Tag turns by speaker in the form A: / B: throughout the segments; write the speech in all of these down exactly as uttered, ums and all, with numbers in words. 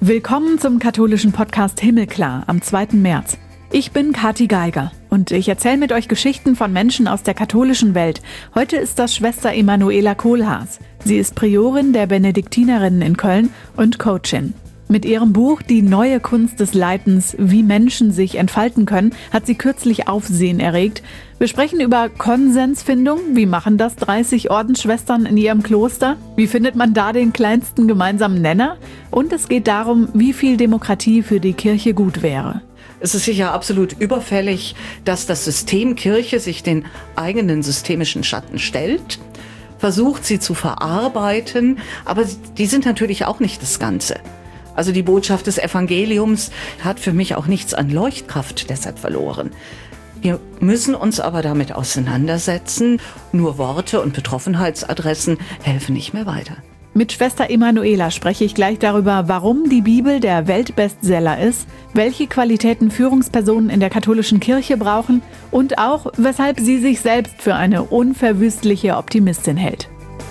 A: Willkommen zum katholischen Podcast Himmelklar am zweiten März. Ich bin Kathi Geiger und ich erzähle mit euch Geschichten von Menschen aus der katholischen Welt. Heute ist das Schwester Emanuela Kohlhaas. Sie ist Priorin der Benediktinerinnen in Köln und Coachin. Mit ihrem Buch Die neue Kunst des Leitens, wie Menschen sich entfalten können, hat sie kürzlich Aufsehen erregt. Wir sprechen über Konsensfindung. Wie machen das dreißig Ordensschwestern in ihrem Kloster? Wie findet man da den kleinsten gemeinsamen Nenner? Und es geht darum, wie viel Demokratie für die Kirche gut wäre.
B: Es ist sicher absolut überfällig, dass das System Kirche sich den eigenen systemischen Schatten stellt, versucht sie zu verarbeiten, aber die sind natürlich auch nicht das Ganze. Also die Botschaft des Evangeliums hat für mich auch nichts an Leuchtkraft deshalb verloren. Wir müssen uns aber damit auseinandersetzen. Nur Worte und Betroffenheitsadressen helfen nicht mehr weiter.
A: Mit Schwester Emanuela spreche ich gleich darüber, warum die Bibel der Weltbestseller ist, welche Qualitäten Führungspersonen in der katholischen Kirche brauchen und auch, weshalb sie sich selbst für eine unverwüstliche Optimistin hält.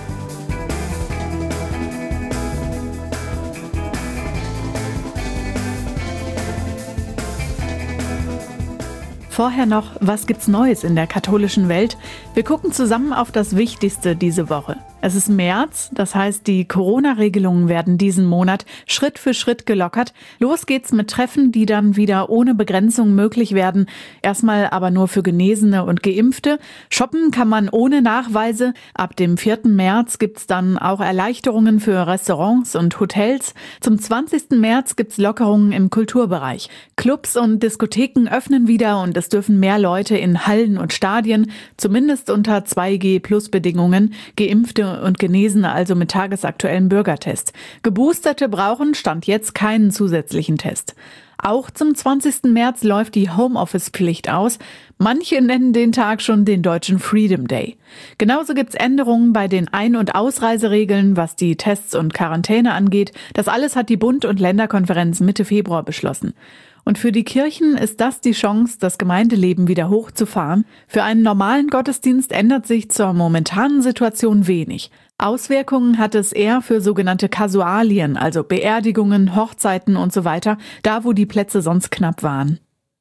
A: Vorher noch, was gibt's Neues in der katholischen Welt? Wir gucken zusammen auf das Wichtigste diese Woche. Es ist März, das heißt, die Corona-Regelungen werden diesen Monat Schritt für Schritt gelockert. Los geht's mit Treffen, die dann wieder ohne Begrenzung möglich werden. Erstmal aber nur für Genesene und Geimpfte. Shoppen kann man ohne Nachweise. Ab dem vierten März gibt's dann auch Erleichterungen für Restaurants und Hotels. Zum zwanzigsten März gibt's Lockerungen im Kulturbereich. Clubs und Diskotheken öffnen wieder und es dürfen mehr Leute in Hallen und Stadien, zumindest unter zwei G Plus Bedingungen, Geimpfte und Genesene also mit tagesaktuellem Bürgertest. Geboosterte brauchen Stand jetzt keinen zusätzlichen Test. Auch zum zwanzigsten März läuft die Homeoffice-Pflicht aus. Manche nennen den Tag schon den deutschen Freedom Day. Genauso gibt's Änderungen bei den Ein- und Ausreiseregeln, was die Tests und Quarantäne angeht. Das alles hat die Bund- und Länderkonferenz Mitte Februar beschlossen. Und für die Kirchen ist das die Chance, das Gemeindeleben wieder hochzufahren. Für einen normalen Gottesdienst ändert sich zur momentanen Situation wenig. Auswirkungen hat es eher für sogenannte Kasualien, also Beerdigungen, Hochzeiten und so weiter, da wo die Plätze sonst knapp waren.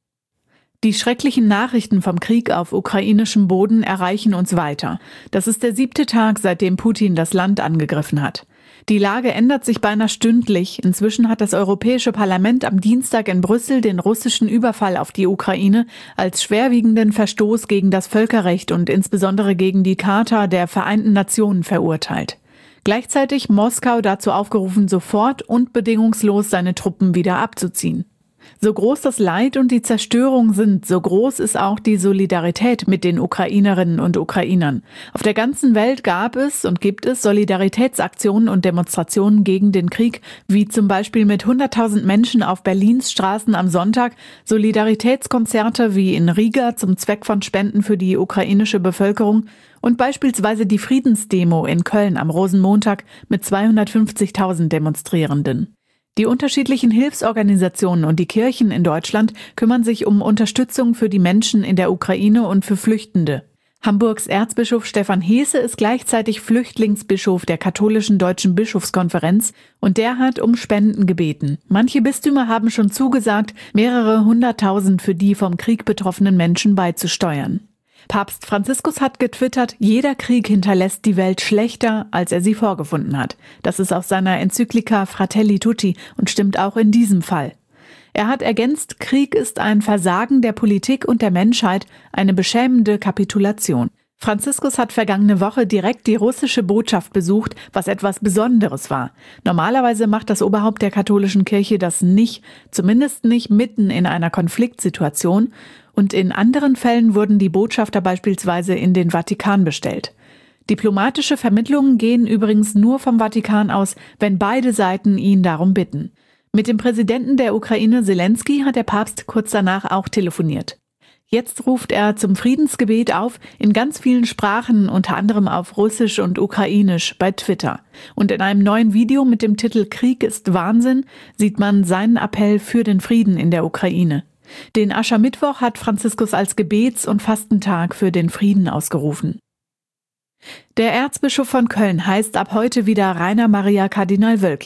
A: Die schrecklichen Nachrichten vom Krieg auf ukrainischem Boden erreichen uns weiter. Das ist der siebte Tag, seitdem Putin das Land angegriffen hat. Die Lage ändert sich beinahe stündlich. Inzwischen hat das Europäische Parlament am Dienstag in Brüssel den russischen Überfall auf die Ukraine als schwerwiegenden Verstoß gegen das Völkerrecht und insbesondere gegen die Charta der Vereinten Nationen verurteilt. Gleichzeitig Moskau dazu aufgerufen, sofort und bedingungslos seine Truppen wieder abzuziehen. So groß das Leid und die Zerstörung sind, so groß ist auch die Solidarität mit den Ukrainerinnen und Ukrainern. Auf der ganzen Welt gab es und gibt es Solidaritätsaktionen und Demonstrationen gegen den Krieg, wie zum Beispiel mit hunderttausend Menschen auf Berlins Straßen am Sonntag, Solidaritätskonzerte wie in Riga zum Zweck von Spenden für die ukrainische Bevölkerung und beispielsweise die Friedensdemo in Köln am Rosenmontag mit zweihundertfünfzigtausend Demonstrierenden. Die unterschiedlichen Hilfsorganisationen und die Kirchen in Deutschland kümmern sich um Unterstützung für die Menschen in der Ukraine und für Flüchtende. Hamburgs Erzbischof Stefan Heese ist gleichzeitig Flüchtlingsbischof der katholischen Deutschen Bischofskonferenz und der hat um Spenden gebeten. Manche Bistümer haben schon zugesagt, mehrere hunderttausend für die vom Krieg betroffenen Menschen beizusteuern. Papst Franziskus hat getwittert, jeder Krieg hinterlässt die Welt schlechter, als er sie vorgefunden hat. Das ist aus seiner Enzyklika Fratelli Tutti und stimmt auch in diesem Fall. Er hat ergänzt, Krieg ist ein Versagen der Politik und der Menschheit, eine beschämende Kapitulation. Franziskus hat vergangene Woche direkt die russische Botschaft besucht, was etwas Besonderes war. Normalerweise macht das Oberhaupt der katholischen Kirche das nicht, zumindest nicht mitten in einer Konfliktsituation. Und in anderen Fällen wurden die Botschafter beispielsweise in den Vatikan bestellt. Diplomatische Vermittlungen gehen übrigens nur vom Vatikan aus, wenn beide Seiten ihn darum bitten. Mit dem Präsidenten der Ukraine Selenskyj hat der Papst kurz danach auch telefoniert. Jetzt ruft er zum Friedensgebet auf, in ganz vielen Sprachen, unter anderem auf Russisch und Ukrainisch, bei Twitter. Und in einem neuen Video mit dem Titel Krieg ist Wahnsinn sieht man seinen Appell für den Frieden in der Ukraine. Den Aschermittwoch hat Franziskus als Gebets- und Fastentag für den Frieden ausgerufen. Der Erzbischof von Köln heißt ab heute wieder Rainer Maria Kardinal Wölki.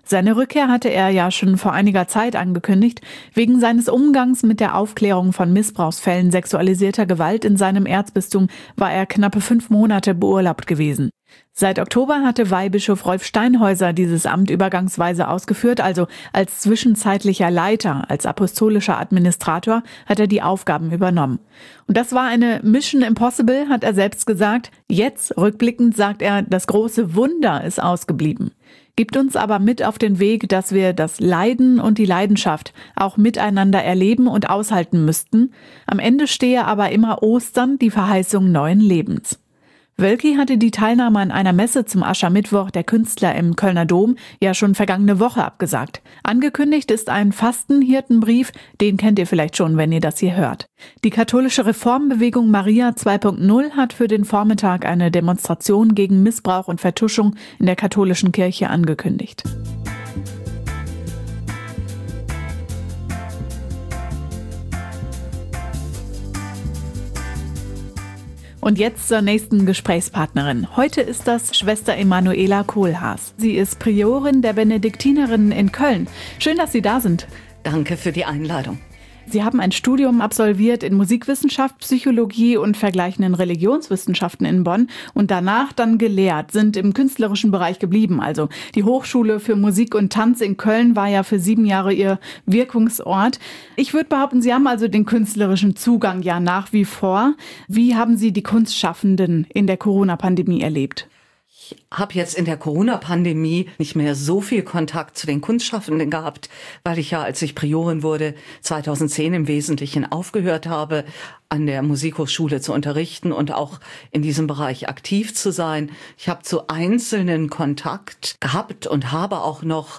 A: Seine Rückkehr hatte er ja schon vor einiger Zeit angekündigt. Wegen seines Umgangs mit der Aufklärung von Missbrauchsfällen sexualisierter Gewalt in seinem Erzbistum war er knappe fünf Monate beurlaubt gewesen. Seit Oktober hatte Weihbischof Rolf Steinhäuser dieses Amt übergangsweise ausgeführt, also als zwischenzeitlicher Leiter, als apostolischer Administrator hat er die Aufgaben übernommen. Und das war eine Mission Impossible, hat er selbst gesagt. Jetzt, rückblickend, sagt er, das große Wunder ist ausgeblieben. Gibt uns aber mit auf den Weg, dass wir das Leiden und die Leidenschaft auch miteinander erleben und aushalten müssten. Am Ende stehe aber immer Ostern, die Verheißung neuen Lebens. Wölki hatte die Teilnahme an einer Messe zum Aschermittwoch der Künstler im Kölner Dom ja schon vergangene Woche abgesagt. Angekündigt ist ein Fastenhirtenbrief, den kennt ihr vielleicht schon, wenn ihr das hier hört. Die katholische Reformbewegung Maria zwei Punkt null hat für den Vormittag eine Demonstration gegen Missbrauch und Vertuschung in der katholischen Kirche angekündigt. Und jetzt zur nächsten Gesprächspartnerin. Heute ist das Schwester Emanuela Kohlhaas. Sie ist Priorin der Benediktinerinnen in Köln. Schön, dass Sie da sind.
B: Danke für die Einladung.
A: Sie haben ein Studium absolviert in Musikwissenschaft, Psychologie und vergleichenden Religionswissenschaften in Bonn und danach dann gelehrt, sind im künstlerischen Bereich geblieben. Also die Hochschule für Musik und Tanz in Köln war ja für sieben Jahre Ihr Wirkungsort. Ich würde behaupten, Sie haben also den künstlerischen Zugang ja nach wie vor. Wie haben Sie die Kunstschaffenden in der Corona-Pandemie erlebt?
B: Ich habe jetzt in der Corona-Pandemie nicht mehr so viel Kontakt zu den Kunstschaffenden gehabt, weil ich ja, als ich Priorin wurde, zweitausendzehn im Wesentlichen aufgehört habe, an der Musikhochschule zu unterrichten und auch in diesem Bereich aktiv zu sein. Ich habe zu Einzelnen Kontakt gehabt und habe auch noch.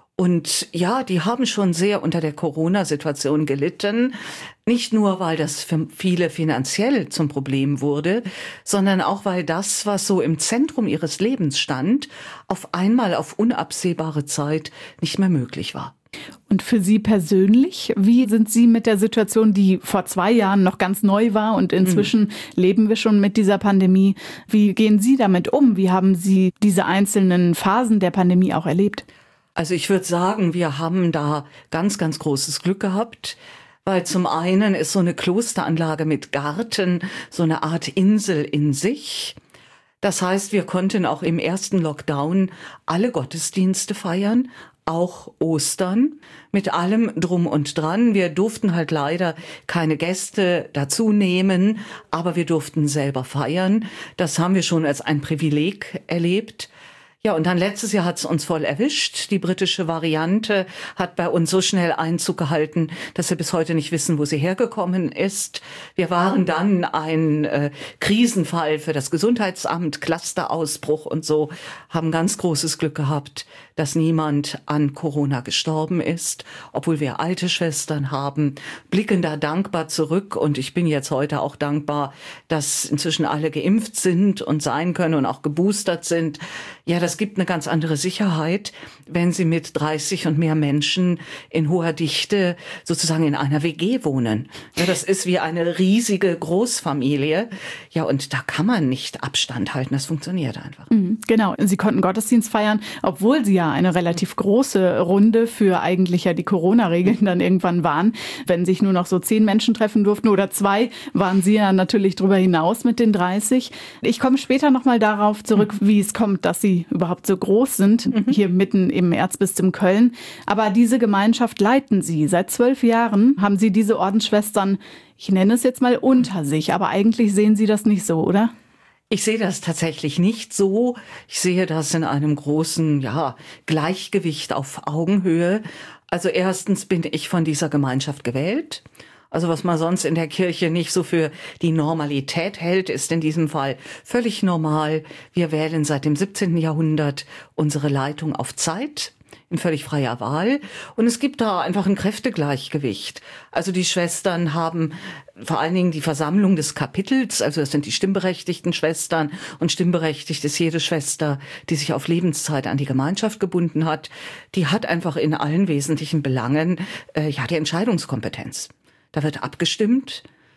B: Und ja, die haben schon sehr unter der Corona-Situation gelitten. Nicht nur, weil das für viele finanziell zum Problem wurde, sondern auch, weil das, was so im Zentrum ihres Lebens stand, auf einmal auf unabsehbare Zeit nicht mehr möglich war.
A: Und für Sie persönlich, wie sind Sie mit der Situation, die vor zwei Jahren noch ganz neu war und inzwischen mhm. leben wir schon mit dieser Pandemie, wie gehen Sie damit um? Wie haben Sie diese einzelnen Phasen der Pandemie auch erlebt?
B: Also ich würde sagen, wir haben da ganz, ganz großes Glück gehabt, weil zum einen ist so eine Klosteranlage mit Garten so eine Art Insel in sich. Das heißt, wir konnten auch im ersten Lockdown alle Gottesdienste feiern, auch Ostern, mit allem drum und dran. Wir durften halt leider keine Gäste dazu nehmen, aber wir durften selber feiern. Das haben wir schon als ein Privileg erlebt. Ja, und dann letztes Jahr hat es uns voll erwischt. Die britische Variante hat bei uns so schnell Einzug gehalten, dass wir bis heute nicht wissen, wo sie hergekommen ist. Wir waren dann ein äh, Krisenfall für das Gesundheitsamt, Clusterausbruch und so, haben ganz großes Glück gehabt, dass niemand an Corona gestorben ist, obwohl wir alte Schwestern haben, blicken da dankbar zurück. Und ich bin jetzt heute auch dankbar, dass inzwischen alle geimpft sind und sein können und auch geboostert sind. Ja, das gibt eine ganz andere Sicherheit, wenn Sie mit dreißig und mehr Menschen in hoher Dichte sozusagen in einer W G wohnen. Ja, das ist wie eine riesige Großfamilie. Ja, und da kann man nicht Abstand halten. Das funktioniert einfach.
A: Mhm, genau. Sie konnten Gottesdienst feiern, obwohl Sie ja eine relativ große Runde für eigentlich ja die Corona-Regeln dann irgendwann waren. Wenn sich nur noch so zehn Menschen treffen durften oder zwei, waren Sie ja natürlich darüber hinaus mit den dreißig. Ich komme später nochmal darauf zurück, wie es kommt, dass Sie überhaupt so groß sind, mhm. hier mitten im Erzbistum Köln. Aber diese Gemeinschaft leiten Sie. Seit zwölf Jahren haben Sie diese Ordensschwestern, ich nenne es jetzt mal, unter sich. Aber eigentlich sehen Sie das nicht so, oder?
B: Ich sehe das tatsächlich nicht so. Ich sehe das in einem großen, ja, Gleichgewicht auf Augenhöhe. Also erstens bin ich von dieser Gemeinschaft gewählt. Also was man sonst in der Kirche nicht so für die Normalität hält, ist in diesem Fall völlig normal. Wir wählen seit dem siebzehnten Jahrhundert unsere Leitung auf Zeit in völlig freier Wahl. Und es gibt da einfach ein Kräftegleichgewicht. Also die Schwestern haben vor allen Dingen die Versammlung des Kapitels, also das sind die stimmberechtigten Schwestern, und stimmberechtigt ist jede Schwester, die sich auf Lebenszeit an die Gemeinschaft gebunden hat. Die hat einfach in allen wesentlichen Belangen äh, ja die Entscheidungskompetenz. Da wird abgestimmt,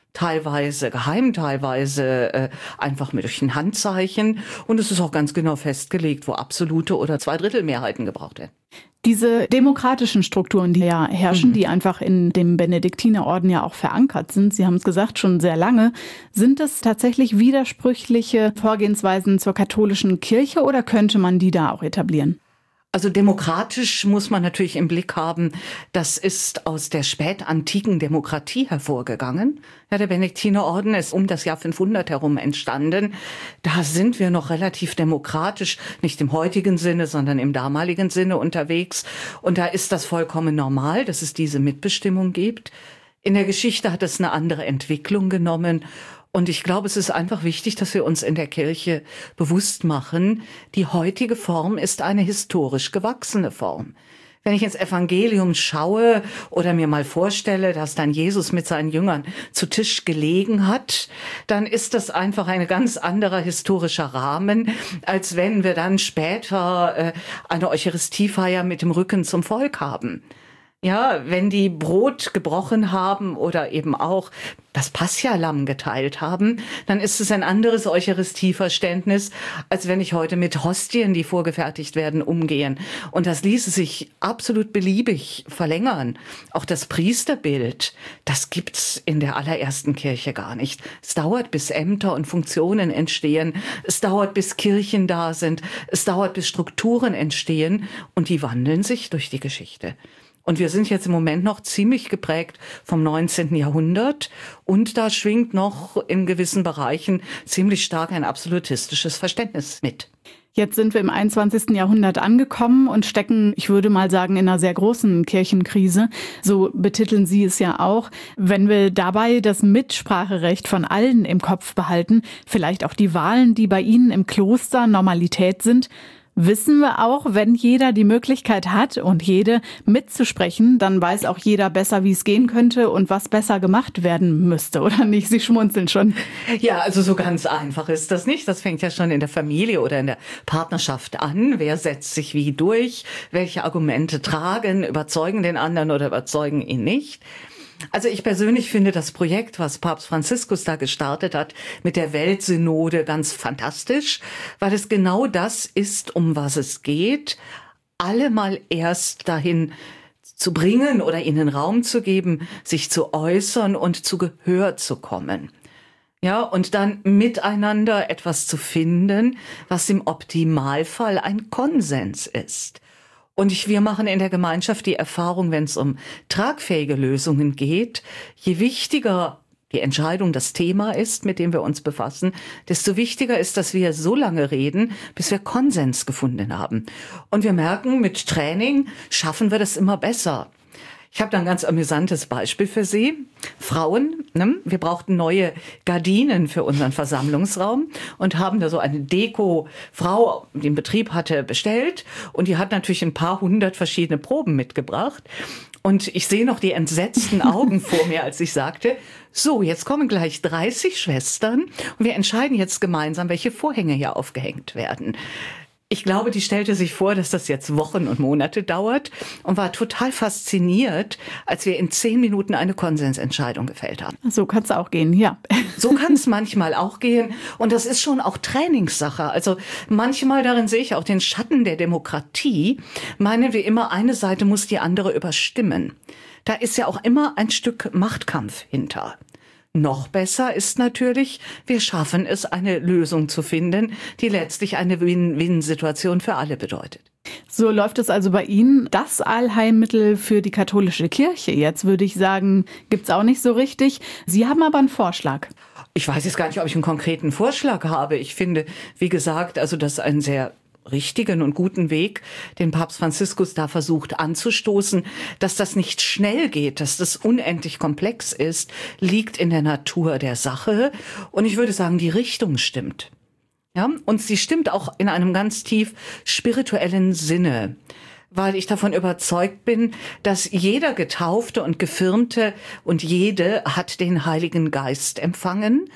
B: teilweise geheim, teilweise äh, einfach mit durch ein Handzeichen. Und es ist auch ganz genau festgelegt, wo absolute oder Zweidrittelmehrheiten gebraucht werden.
A: Diese demokratischen Strukturen, die ja herrschen, mhm. die einfach in dem Benediktinerorden ja auch verankert sind, Sie haben es gesagt, schon sehr lange, sind das tatsächlich widersprüchliche Vorgehensweisen zur katholischen Kirche oder könnte man die da auch etablieren?
B: Also demokratisch muss man natürlich im Blick haben, das ist aus der spätantiken Demokratie hervorgegangen. Ja, der Benediktinerorden ist um das Jahr fünfhundert herum entstanden. Da sind wir noch relativ demokratisch, nicht im heutigen Sinne, sondern im damaligen Sinne unterwegs. Und da ist das vollkommen normal, dass es diese Mitbestimmung gibt. In der Geschichte hat es eine andere Entwicklung genommen. Und ich glaube, es ist einfach wichtig, dass wir uns in der Kirche bewusst machen, die heutige Form ist eine historisch gewachsene Form. Wenn ich ins Evangelium schaue oder mir mal vorstelle, dass dann Jesus mit seinen Jüngern zu Tisch gelegen hat, dann ist das einfach ein ganz anderer historischer Rahmen, als wenn wir dann später äh, eine Eucharistiefeier mit dem Rücken zum Volk haben. Ja, wenn die Brot gebrochen haben oder eben auch das Pascha-Lamm geteilt haben, dann ist es ein anderes Eucharistieverständnis, als wenn ich heute mit Hostien, die vorgefertigt werden, umgehen. Und das ließe sich absolut beliebig verlängern. Auch das Priesterbild, das gibt's in der allerersten Kirche gar nicht. Es dauert, bis Ämter und Funktionen entstehen. Es dauert, bis Kirchen da sind. Es dauert, bis Strukturen entstehen. Und die wandeln sich durch die Geschichte. Und wir sind jetzt im Moment noch ziemlich geprägt vom neunzehnten Jahrhundert. Und da schwingt noch in gewissen Bereichen ziemlich stark ein absolutistisches Verständnis mit.
A: Jetzt sind wir im einundzwanzigsten Jahrhundert angekommen und stecken, ich würde mal sagen, in einer sehr großen Kirchenkrise. So betiteln Sie es ja auch. Wenn wir dabei das Mitspracherecht von allen im Kopf behalten, vielleicht auch die Wahlen, die bei Ihnen im Kloster Normalität sind, wissen wir auch, wenn jeder die Möglichkeit hat und jede mitzusprechen, dann weiß auch jeder besser, wie es gehen könnte und was besser gemacht werden müsste, oder nicht? Sie schmunzeln schon.
B: Ja, also so ganz einfach ist das nicht. Das fängt ja schon in der Familie oder in der Partnerschaft an. Wer setzt sich wie durch? Welche Argumente tragen, überzeugen den anderen oder überzeugen ihn nicht? Also ich persönlich finde das Projekt, was Papst Franziskus da gestartet hat, mit der Weltsynode ganz fantastisch, weil es genau das ist, um was es geht, alle mal erst dahin zu bringen oder ihnen Raum zu geben, sich zu äußern und zu Gehör zu kommen. Ja, und dann miteinander etwas zu finden, was im Optimalfall ein Konsens ist. Und ich, wir machen in der Gemeinschaft die Erfahrung, wenn es um tragfähige Lösungen geht, je wichtiger die Entscheidung das Thema ist, mit dem wir uns befassen, desto wichtiger ist, dass wir so lange reden, bis wir Konsens gefunden haben. Und wir merken, mit Training schaffen wir das immer besser. Ich habe da ein ganz amüsantes Beispiel für Sie. Frauen, ne? Wir brauchten neue Gardinen für unseren Versammlungsraum und haben da so eine Deko-Frau, die einen Betrieb hatte, bestellt. Und die hat natürlich ein paar hundert verschiedene Proben mitgebracht. Und ich sehe noch die entsetzten Augen vor mir, als ich sagte, so, jetzt kommen gleich dreißig Schwestern und wir entscheiden jetzt gemeinsam, welche Vorhänge hier aufgehängt werden. Ich glaube, die stellte sich vor, dass das jetzt Wochen und Monate dauert und war total fasziniert, als wir in zehn Minuten eine Konsensentscheidung gefällt haben.
A: So kann es auch gehen, ja.
B: So kann es manchmal auch gehen und das ist schon auch Trainingssache. Also manchmal, darin sehe ich auch den Schatten der Demokratie, meinen wir immer, eine Seite muss die andere überstimmen. Da ist ja auch immer ein Stück Machtkampf hinter. Noch besser ist natürlich, wir schaffen es, eine Lösung zu finden, die letztlich eine Win-Win-Situation für alle bedeutet.
A: So läuft es also bei Ihnen. Das Allheilmittel für die katholische Kirche, jetzt würde ich sagen, gibt's auch nicht so richtig. Sie haben aber einen Vorschlag.
B: Ich weiß jetzt gar nicht, ob ich einen konkreten Vorschlag habe. Ich finde, wie gesagt, also das ist ein sehr richtigen und guten Weg, den Papst Franziskus da versucht anzustoßen. Dass das nicht schnell geht, dass das unendlich komplex ist, liegt in der Natur der Sache. Und ich würde sagen, die Richtung stimmt. Ja, und sie stimmt auch in einem ganz tief spirituellen Sinne, weil ich davon überzeugt bin, dass jeder Getaufte und Gefirmte und jede hat den Heiligen Geist empfangen.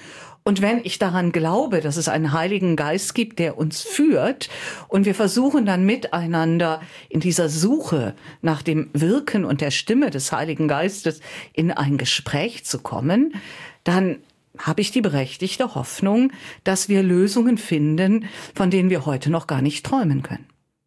B: Und wenn ich daran glaube, dass es einen Heiligen Geist gibt, der uns führt, und wir versuchen dann miteinander in dieser Suche nach dem Wirken und der Stimme des Heiligen Geistes in ein Gespräch zu kommen, dann habe ich die berechtigte Hoffnung, dass wir Lösungen finden, von denen wir heute noch gar nicht träumen können.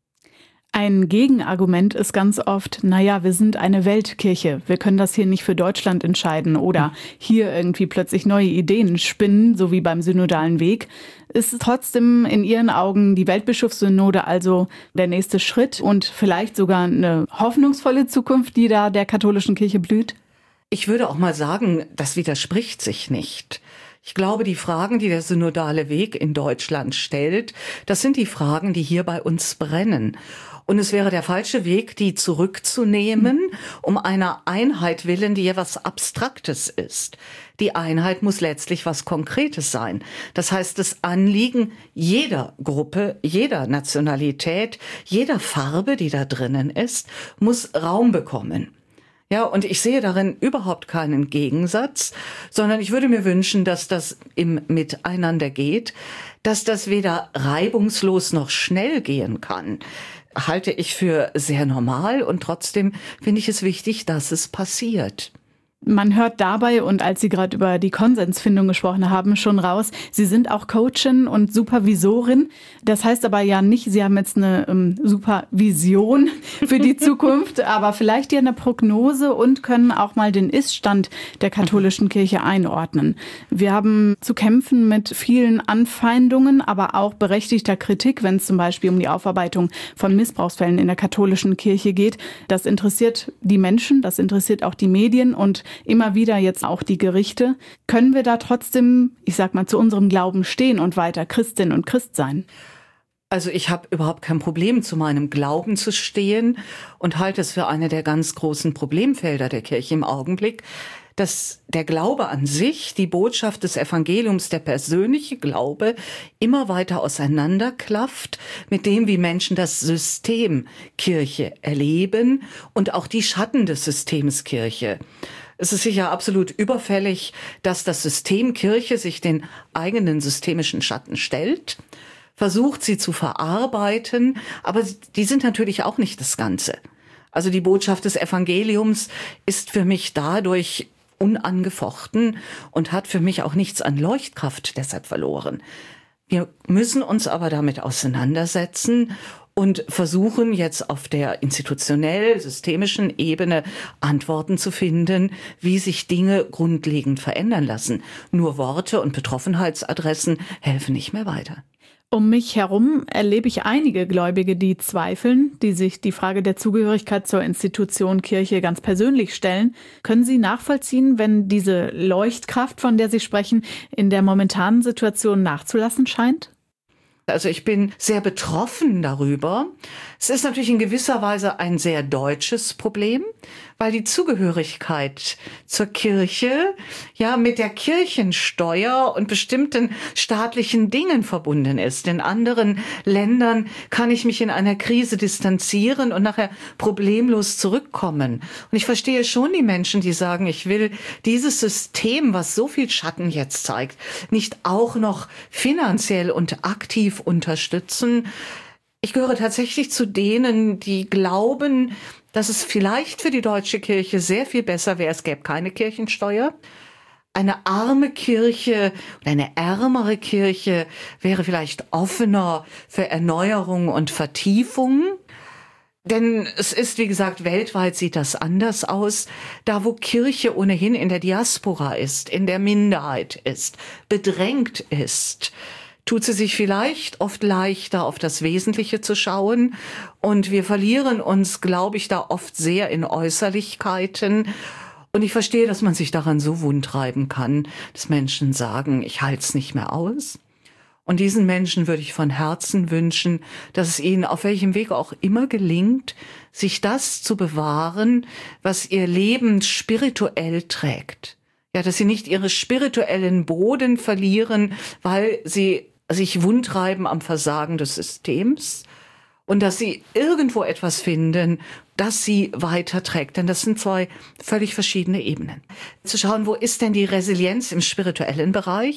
A: Ein Gegenargument ist ganz oft, naja, wir sind eine Weltkirche, wir können das hier nicht für Deutschland entscheiden oder hier irgendwie plötzlich neue Ideen spinnen, so wie beim synodalen Weg. Ist trotzdem in Ihren Augen die Weltbischofssynode also der nächste Schritt und vielleicht sogar eine hoffnungsvolle Zukunft, die da der katholischen Kirche blüht?
B: Ich würde auch mal sagen, das widerspricht sich nicht. Ich glaube, die Fragen, die der synodale Weg in Deutschland stellt, das sind die Fragen, die hier bei uns brennen. Und es wäre der falsche Weg, die zurückzunehmen, um einer Einheit willen, die ja was Abstraktes ist. Die Einheit muss letztlich was Konkretes sein. Das heißt, das Anliegen jeder Gruppe, jeder Nationalität, jeder Farbe, die da drinnen ist, muss Raum bekommen. Ja, und ich sehe darin überhaupt keinen Gegensatz, sondern ich würde mir wünschen, dass das im Miteinander geht, dass das weder reibungslos noch schnell gehen kann. Halte ich für sehr normal und trotzdem finde ich es wichtig, dass es passiert.
A: Man hört dabei, und als Sie gerade über die Konsensfindung gesprochen haben, schon raus, Sie sind auch Coachin und Supervisorin. Das heißt aber ja nicht, Sie haben jetzt eine ähm, Supervision für die Zukunft, aber vielleicht ja eine Prognose und können auch mal den Ist-Stand der katholischen Kirche einordnen. Wir haben zu kämpfen mit vielen Anfeindungen, aber auch berechtigter Kritik, wenn es zum Beispiel um die Aufarbeitung von Missbrauchsfällen in der katholischen Kirche geht. Das interessiert die Menschen, das interessiert auch die Medien und immer wieder jetzt auch die Gerichte. Können wir da trotzdem, ich sag mal, zu unserem Glauben stehen und weiter Christin und Christ sein?
B: Also ich habe überhaupt kein Problem, zu meinem Glauben zu stehen und halte es für eine der ganz großen Problemfelder der Kirche im Augenblick, dass der Glaube an sich, die Botschaft des Evangeliums, der persönliche Glaube immer weiter auseinanderklafft mit dem, wie Menschen das System Kirche erleben und auch die Schatten des Systems Kirche. Es ist sicher absolut überfällig, dass das System Kirche sich den eigenen systemischen Schatten stellt, versucht sie zu verarbeiten, aber die sind natürlich auch nicht das Ganze. Also die Botschaft des Evangeliums ist für mich dadurch unangefochten und hat für mich auch nichts an Leuchtkraft deshalb verloren. Wir müssen uns aber damit auseinandersetzen und versuchen jetzt auf der institutionell-systemischen Ebene Antworten zu finden, wie sich Dinge grundlegend verändern lassen. Nur Worte und Betroffenheitsadressen helfen nicht mehr weiter.
A: Um mich herum erlebe ich einige Gläubige, die zweifeln, die sich die Frage der Zugehörigkeit zur Institution Kirche ganz persönlich stellen. Können Sie nachvollziehen, wenn diese Leuchtkraft, von der Sie sprechen, in der momentanen Situation nachzulassen scheint?
B: Also ich bin sehr betroffen darüber. Es ist natürlich in gewisser Weise ein sehr deutsches Problem, weil die Zugehörigkeit zur Kirche ja mit der Kirchensteuer und bestimmten staatlichen Dingen verbunden ist. In anderen Ländern kann ich mich in einer Krise distanzieren und nachher problemlos zurückkommen. Und ich verstehe schon die Menschen, die sagen, ich will dieses System, was so viel Schatten jetzt zeigt, nicht auch noch finanziell und aktiv unterstützen. Ich gehöre tatsächlich zu denen, die glauben, dass es vielleicht für die deutsche Kirche sehr viel besser wäre, es gäbe keine Kirchensteuer. Eine arme Kirche oder eine ärmere Kirche wäre vielleicht offener für Erneuerung und Vertiefung. Denn es ist, wie gesagt, weltweit sieht das anders aus. Da, wo Kirche ohnehin in der Diaspora ist, in der Minderheit ist, bedrängt ist, tut sie sich vielleicht oft leichter, auf das Wesentliche zu schauen. Und wir verlieren uns, glaube ich, da oft sehr in Äußerlichkeiten. Und ich verstehe, dass man sich daran so wundreiben kann, dass Menschen sagen, ich halte es nicht mehr aus. Und diesen Menschen würde ich von Herzen wünschen, dass es ihnen auf welchem Weg auch immer gelingt, sich das zu bewahren, was ihr Leben spirituell trägt. Ja, dass sie nicht ihre spirituellen Boden verlieren, weil sie sich wundreiben am Versagen des Systems und dass sie irgendwo etwas finden, das sie weiterträgt. Denn das sind zwei völlig verschiedene Ebenen. Zu schauen, wo ist denn die Resilienz im spirituellen Bereich?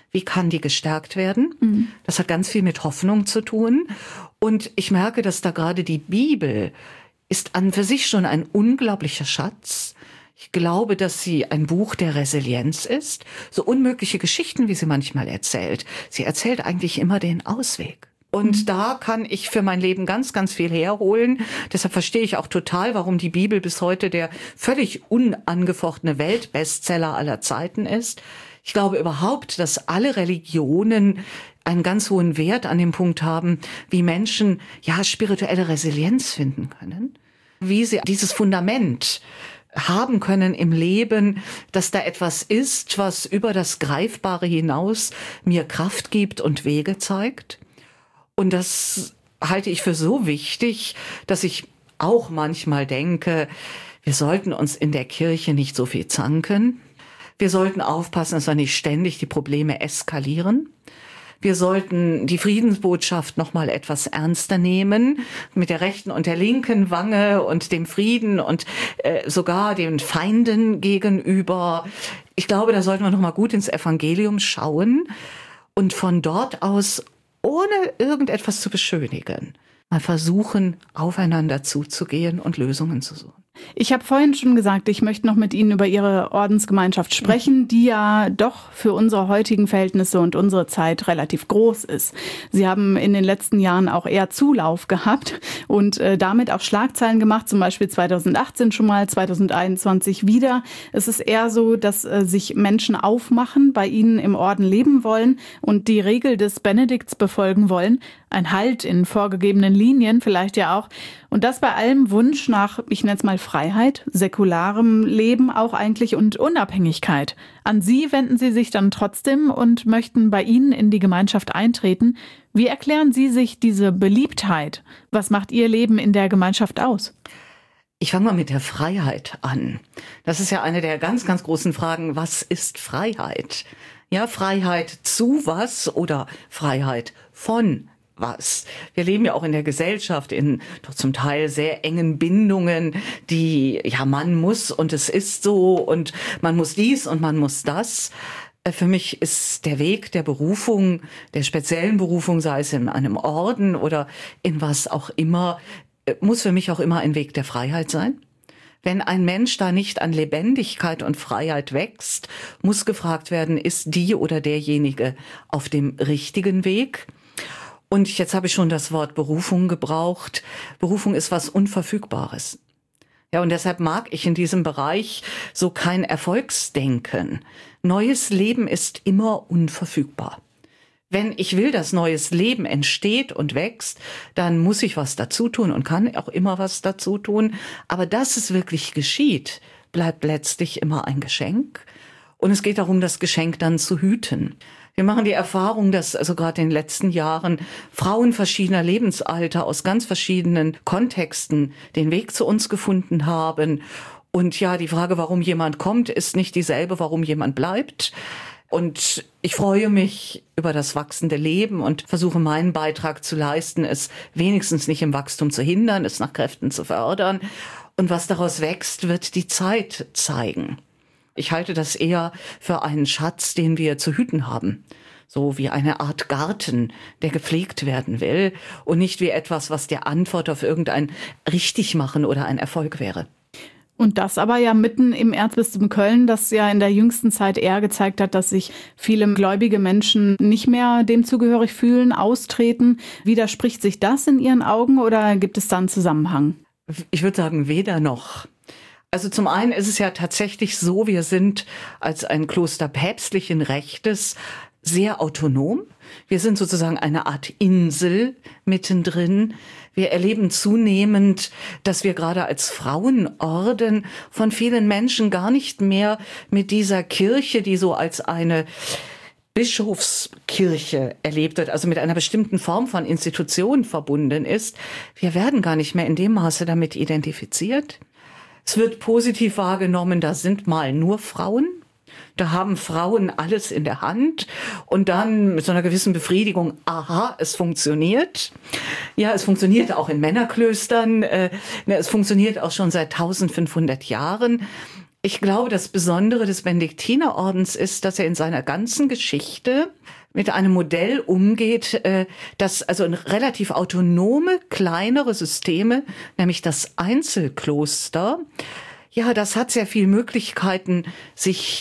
B: Wie kann die gestärkt werden? Mhm. Das hat ganz viel mit Hoffnung zu tun. Und ich merke, dass da gerade die Bibel ist an für sich schon ein unglaublicher Schatz. Ich glaube, dass sie ein Buch der Resilienz ist. So unmögliche Geschichten, wie sie manchmal erzählt. Sie erzählt eigentlich immer den Ausweg. Und mhm. da kann ich für mein Leben ganz, ganz viel herholen. Deshalb verstehe ich auch total, warum die Bibel bis heute der völlig unangefochtene Weltbestseller aller Zeiten ist. Ich glaube überhaupt, dass alle Religionen einen ganz hohen Wert an dem Punkt haben, wie Menschen ja spirituelle Resilienz finden können. Wie sie dieses Fundament haben können im Leben, dass da etwas ist, was über das Greifbare hinaus mir Kraft gibt und Wege zeigt. Und das halte ich für so wichtig, dass ich auch manchmal denke, wir sollten uns in der Kirche nicht so viel zanken. Wir sollten aufpassen, dass wir nicht ständig die Probleme eskalieren. Wir sollten die Friedensbotschaft noch mal etwas ernster nehmen, mit der rechten und der linken Wange und dem Frieden und äh, sogar den Feinden gegenüber. Ich glaube, da sollten wir noch mal gut ins Evangelium schauen und von dort aus, ohne irgendetwas zu beschönigen, mal versuchen, aufeinander zuzugehen und Lösungen zu suchen.
A: Ich habe vorhin schon gesagt, ich möchte noch mit Ihnen über Ihre Ordensgemeinschaft sprechen, die ja doch für unsere heutigen Verhältnisse und unsere Zeit relativ groß ist. Sie haben in den letzten Jahren auch eher Zulauf gehabt und äh, damit auch Schlagzeilen gemacht, zum Beispiel zweitausendachtzehn schon mal, zweitausendeinundzwanzig wieder. Es ist eher so, dass äh, sich Menschen aufmachen, bei Ihnen im Orden leben wollen und die Regel des Benedikts befolgen wollen. Ein Halt in vorgegebenen Linien vielleicht ja auch. Und das bei allem Wunsch nach, ich nenne es mal Freiheit, säkularem Leben auch eigentlich und Unabhängigkeit. An Sie wenden Sie sich dann trotzdem und möchten bei Ihnen in die Gemeinschaft eintreten. Wie erklären Sie sich diese Beliebtheit? Was macht Ihr Leben in der Gemeinschaft aus?
B: Ich fange mal mit der Freiheit an. Das ist ja eine der ganz, ganz großen Fragen. Was ist Freiheit? Ja, Freiheit zu was oder Freiheit von was? Wir leben ja auch in der Gesellschaft in doch zum Teil sehr engen Bindungen, die, ja, man muss und es ist so und man muss dies und man muss das. Für mich ist der Weg der Berufung, der speziellen Berufung, sei es in einem Orden oder in was auch immer, muss für mich auch immer ein Weg der Freiheit sein. Wenn ein Mensch da nicht an Lebendigkeit und Freiheit wächst, muss gefragt werden, ist die oder derjenige auf dem richtigen Weg? Und jetzt habe ich schon das Wort Berufung gebraucht. Berufung ist was Unverfügbares. Ja, und deshalb mag ich in diesem Bereich so kein Erfolgsdenken. Neues Leben ist immer unverfügbar. Wenn ich will, dass neues Leben entsteht und wächst, dann muss ich was dazu tun und kann auch immer was dazu tun. Aber dass es wirklich geschieht, bleibt letztlich immer ein Geschenk. Und es geht darum, das Geschenk dann zu hüten. Wir machen die Erfahrung, dass also gerade in den letzten Jahren Frauen verschiedener Lebensalter aus ganz verschiedenen Kontexten den Weg zu uns gefunden haben. Und ja, die Frage, warum jemand kommt, ist nicht dieselbe, warum jemand bleibt. Und ich freue mich über das wachsende Leben und versuche meinen Beitrag zu leisten, es wenigstens nicht im Wachstum zu hindern, es nach Kräften zu fördern. Und was daraus wächst, wird die Zeit zeigen. Ich halte das eher für einen Schatz, den wir zu hüten haben. So wie eine Art Garten, der gepflegt werden will und nicht wie etwas, was der Antwort auf irgendein Richtigmachen oder ein Erfolg wäre.
A: Und das aber ja mitten im Erzbistum Köln, das ja in der jüngsten Zeit eher gezeigt hat, dass sich viele gläubige Menschen nicht mehr dem zugehörig fühlen, austreten. Widerspricht sich das in Ihren Augen oder gibt es da einen Zusammenhang?
B: Ich würde sagen, weder noch. Also zum einen ist es ja tatsächlich so, wir sind als ein Kloster päpstlichen Rechtes sehr autonom. Wir sind sozusagen eine Art Insel mittendrin. Wir erleben zunehmend, dass wir gerade als Frauenorden von vielen Menschen gar nicht mehr mit dieser Kirche, die so als eine Bischofskirche erlebt wird, also mit einer bestimmten Form von Institution verbunden ist. Wir werden gar nicht mehr in dem Maße damit identifiziert. Es wird positiv wahrgenommen, da sind mal nur Frauen. Da haben Frauen alles in der Hand und dann mit so einer gewissen Befriedigung, aha, es funktioniert. Ja, es funktioniert auch in Männerklöstern. Äh, es funktioniert auch schon seit eintausendfünfhundert Jahren. Ich glaube, das Besondere des Benediktinerordens ist, dass er in seiner ganzen Geschichte mit einem Modell umgeht, das also relativ autonome, kleinere Systeme, nämlich das Einzelkloster, ja, das hat sehr viele Möglichkeiten, sich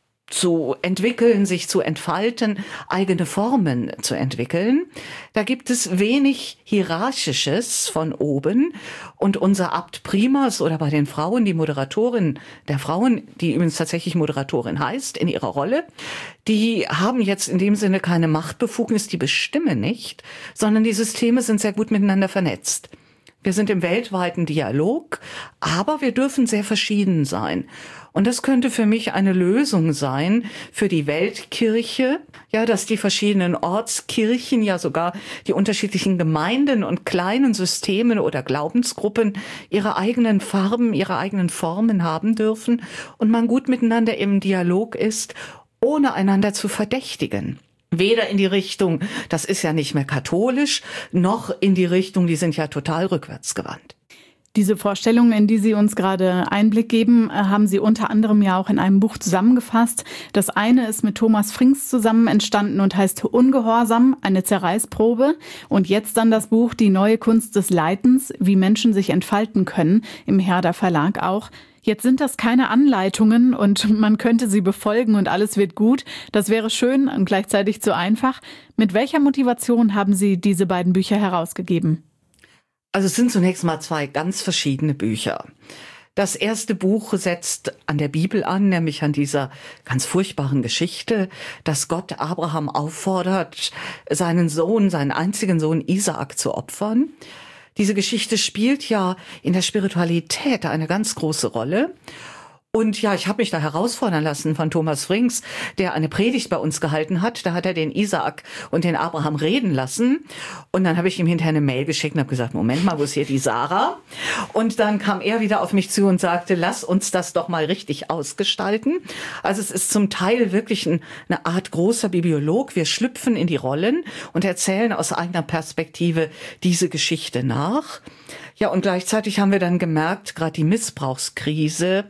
B: zu entwickeln, sich zu entfalten, eigene Formen zu entwickeln. Da gibt es wenig Hierarchisches von oben. Und unser Abt Primas oder bei den Frauen, die Moderatorin der Frauen, die übrigens tatsächlich Moderatorin heißt, in ihrer Rolle, die haben jetzt in dem Sinne keine Machtbefugnis, die bestimmen nicht, sondern die Systeme sind sehr gut miteinander vernetzt. Wir sind im weltweiten Dialog, aber wir dürfen sehr verschieden sein. Und das könnte für mich eine Lösung sein für die Weltkirche, ja, dass die verschiedenen Ortskirchen, ja sogar die unterschiedlichen Gemeinden und kleinen Systemen oder Glaubensgruppen ihre eigenen Farben, ihre eigenen Formen haben dürfen und man gut miteinander im Dialog ist, ohne einander zu verdächtigen. Weder in die Richtung, das ist ja nicht mehr katholisch, noch in die Richtung, die sind ja total rückwärtsgewandt.
A: Diese Vorstellungen, in die Sie uns gerade Einblick geben, haben Sie unter anderem ja auch in einem Buch zusammengefasst. Das eine ist mit Thomas Frings zusammen entstanden und heißt Ungehorsam, eine Zerreißprobe. Und jetzt dann das Buch Die neue Kunst des Leitens, wie Menschen sich entfalten können, im Herder Verlag auch. Jetzt sind das keine Anleitungen und man könnte sie befolgen und alles wird gut. Das wäre schön und gleichzeitig zu einfach. Mit welcher Motivation haben Sie diese beiden Bücher herausgegeben?
B: Also es sind zunächst mal zwei ganz verschiedene Bücher. Das erste Buch setzt an der Bibel an, nämlich an dieser ganz furchtbaren Geschichte, dass Gott Abraham auffordert, seinen Sohn, seinen einzigen Sohn Isaak zu opfern. Diese Geschichte spielt ja in der Spiritualität eine ganz große Rolle. Und ja, ich habe mich da herausfordern lassen von Thomas Frings, der eine Predigt bei uns gehalten hat. Da hat er den Isaak und den Abraham reden lassen. Und dann habe ich ihm hinterher eine Mail geschickt und habe gesagt, Moment mal, wo ist hier die Sarah? Und dann kam er wieder auf mich zu und sagte, lass uns das doch mal richtig ausgestalten. Also es ist zum Teil wirklich ein, eine Art großer Bibliolog. Wir schlüpfen in die Rollen und erzählen aus eigener Perspektive diese Geschichte nach. Ja, und gleichzeitig haben wir dann gemerkt, gerade die Missbrauchskrise,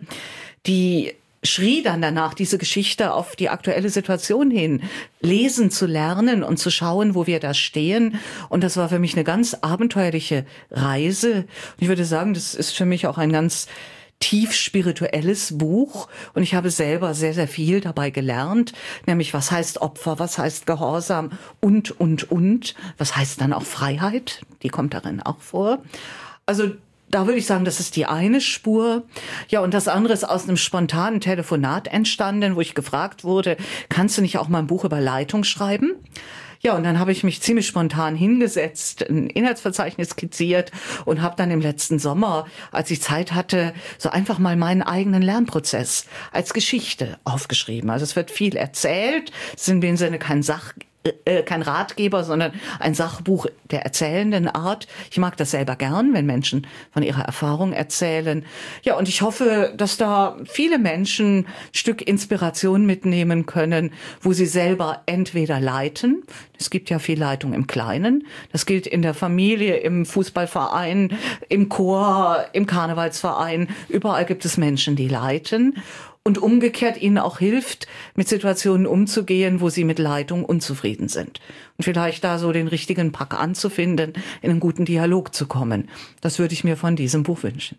B: die schrie dann danach, diese Geschichte auf die aktuelle Situation hin lesen zu lernen und zu schauen, wo wir da stehen. Und das war für mich eine ganz abenteuerliche Reise. Und ich würde sagen, das ist für mich auch ein ganz tief spirituelles Buch. Und ich habe selber sehr, sehr viel dabei gelernt. Nämlich, was heißt Opfer, was heißt Gehorsam und, und, und. Was heißt dann auch Freiheit? Die kommt darin auch vor. Also da würde ich sagen, das ist die eine Spur. Ja, und das andere ist aus einem spontanen Telefonat entstanden, wo ich gefragt wurde, kannst du nicht auch mal ein Buch über Leitung schreiben? Ja, und dann habe ich mich ziemlich spontan hingesetzt, ein Inhaltsverzeichnis skizziert und habe dann im letzten Sommer, als ich Zeit hatte, so einfach mal meinen eigenen Lernprozess als Geschichte aufgeschrieben. Also es wird viel erzählt, es ist in dem Sinne kein Sach Äh, kein Ratgeber, sondern ein Sachbuch der erzählenden Art. Ich mag das selber gern, wenn Menschen von ihrer Erfahrung erzählen. Ja, und ich hoffe, dass da viele Menschen ein Stück Inspiration mitnehmen können, wo sie selber entweder leiten. Es gibt ja viel Leitung im Kleinen. Das gilt in der Familie, im Fußballverein, im Chor, im Karnevalsverein. Überall gibt es Menschen, die leiten. Und umgekehrt ihnen auch hilft, mit Situationen umzugehen, wo sie mit Leitung unzufrieden sind. Und vielleicht da so den richtigen Pack anzufinden, in einen guten Dialog zu kommen. Das würde ich mir von diesem Buch wünschen.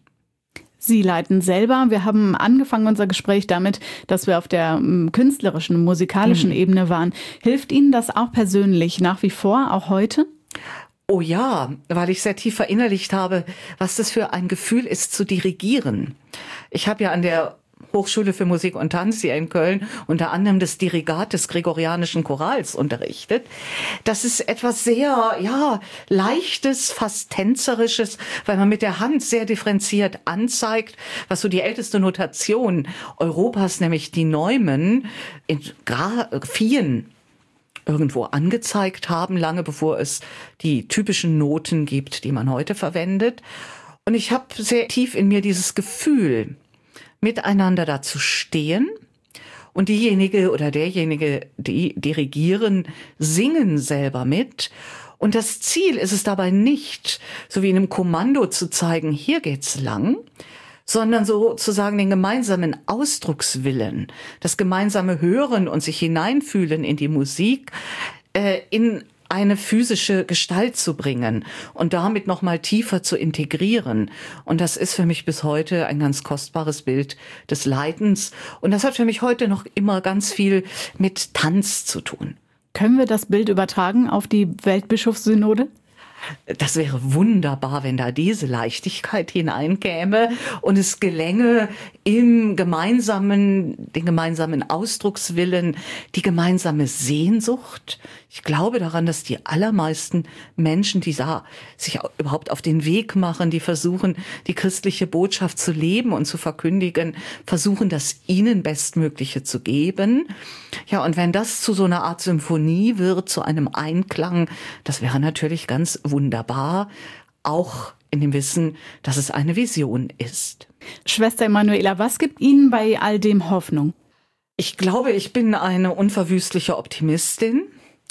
A: Sie leiten selber. Wir haben angefangen unser Gespräch damit, dass wir auf der m, künstlerischen, musikalischen mhm. Ebene waren. Hilft Ihnen das auch persönlich nach wie vor, auch heute?
B: Oh ja, weil ich sehr tief verinnerlicht habe, was das für ein Gefühl ist, zu dirigieren. Ich habe ja an der Hochschule für Musik und Tanz hier in Köln unter anderem das Dirigat des Gregorianischen Chorals unterrichtet. Das ist etwas sehr, ja, Leichtes, fast Tänzerisches, weil man mit der Hand sehr differenziert anzeigt, was so die älteste Notation Europas, nämlich die Neumen, in Graphien irgendwo angezeigt haben, lange bevor es die typischen Noten gibt, die man heute verwendet. Und ich habe sehr tief in mir dieses Gefühl, miteinander da zu stehen und diejenige oder derjenige, die dirigieren, singen selber mit. Und das Ziel ist es dabei nicht, so wie in einem Kommando zu zeigen, hier geht's lang, sondern sozusagen den gemeinsamen Ausdruckswillen, das gemeinsame Hören und sich hineinfühlen in die Musik, äh, in eine physische Gestalt zu bringen und damit noch mal tiefer zu integrieren. Und das ist für mich bis heute ein ganz kostbares Bild des Leidens. Und das hat für mich heute noch immer ganz viel mit Tanz zu tun.
A: Können wir das Bild übertragen auf die Weltbischofssynode?
B: Das wäre wunderbar, wenn da diese Leichtigkeit hineinkäme und es gelänge, im gemeinsamen, den gemeinsamen Ausdruckswillen, die gemeinsame Sehnsucht. Ich glaube daran, dass die allermeisten Menschen, die da sich überhaupt auf den Weg machen, die versuchen, die christliche Botschaft zu leben und zu verkündigen, versuchen, das ihnen Bestmögliche zu geben. Ja, und wenn das zu so einer Art Symphonie wird, zu einem Einklang, das wäre natürlich ganz wunderbar, auch in dem Wissen, dass es eine Vision ist.
A: Schwester Emanuela, was gibt Ihnen bei all dem Hoffnung?
B: Ich glaube, ich bin eine unverwüstliche Optimistin.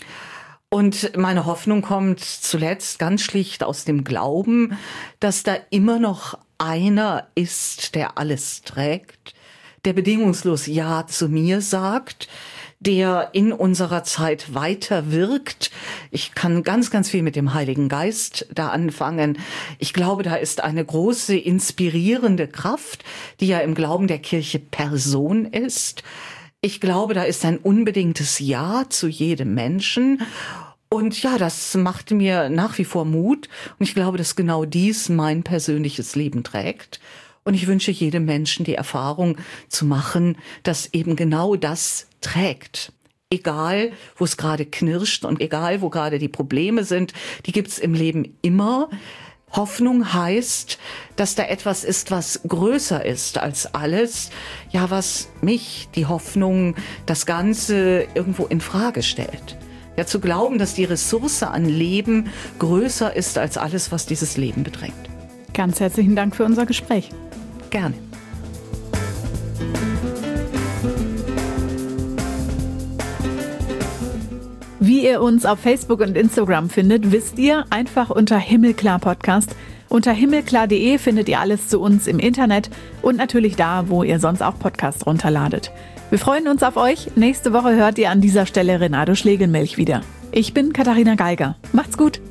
B: Und meine Hoffnung kommt zuletzt ganz schlicht aus dem Glauben, dass da immer noch einer ist, der alles trägt, der bedingungslos Ja zu mir sagt, der in unserer Zeit weiter wirkt. Ich kann ganz, ganz viel mit dem Heiligen Geist da anfangen. Ich glaube, da ist eine große inspirierende Kraft, die ja im Glauben der Kirche Person ist. Ich glaube, da ist ein unbedingtes Ja zu jedem Menschen. Und ja, das macht mir nach wie vor Mut. Und ich glaube, dass genau dies mein persönliches Leben trägt. Und ich wünsche jedem Menschen die Erfahrung zu machen, dass eben genau das trägt. Egal, wo es gerade knirscht und egal, wo gerade die Probleme sind, die gibt's im Leben immer. Hoffnung heißt, dass da etwas ist, was größer ist als alles. Ja, was mich, die Hoffnung, das Ganze irgendwo in Frage stellt. Ja, zu glauben, dass die Ressource an Leben größer ist als alles, was dieses Leben bedrängt.
A: Ganz herzlichen Dank für unser Gespräch.
B: Gerne.
A: Wie ihr uns auf Facebook und Instagram findet, wisst ihr, einfach unter Himmelklar Podcast. Unter himmelklar punkt de findet ihr alles zu uns im Internet und natürlich da, wo ihr sonst auch Podcasts runterladet. Wir freuen uns auf euch. Nächste Woche hört ihr an dieser Stelle Renato Schlegelmilch wieder. Ich bin Katharina Geiger. Macht's gut.